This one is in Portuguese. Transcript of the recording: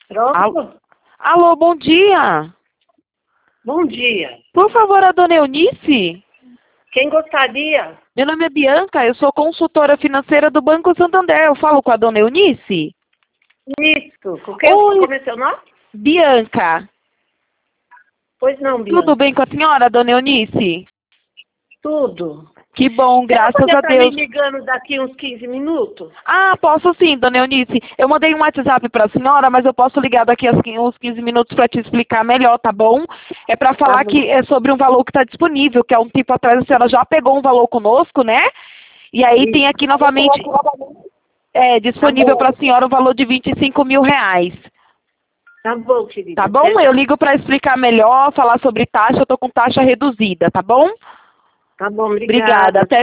Pronto? Alô, bom dia. Bom dia. Por favor, a dona Eunice? Quem gostaria? Meu nome é Bianca, eu sou consultora financeira do Banco Santander. Eu falo com a dona Eunice? Isso. Com quem Oi. como é seu nome? Bianca. Pois não, Bianca. Tudo bem com a senhora, dona Eunice? Tudo. Que bom, Você não graças podia a estar Deus. me ligando daqui uns 15 minutos? Ah, posso sim, dona Eunice. Eu mandei um WhatsApp para a senhora, mas eu posso ligar daqui a uns 15 minutos para te explicar melhor, tá bom? É para falar bom. que é sobre um valor que está disponível, que há um tempo atrás a senhora já pegou um valor conosco, né? E aí Isso. tem aqui novamente disponível Tá bom. para a senhora o valor de R$ 25.000. Tá bom, querida. Tá bom? Até Eu já. ligo para explicar melhor, falar sobre taxa, eu tô com taxa reduzida, tá bom? Tá bom, Obrigada. obrigada. Até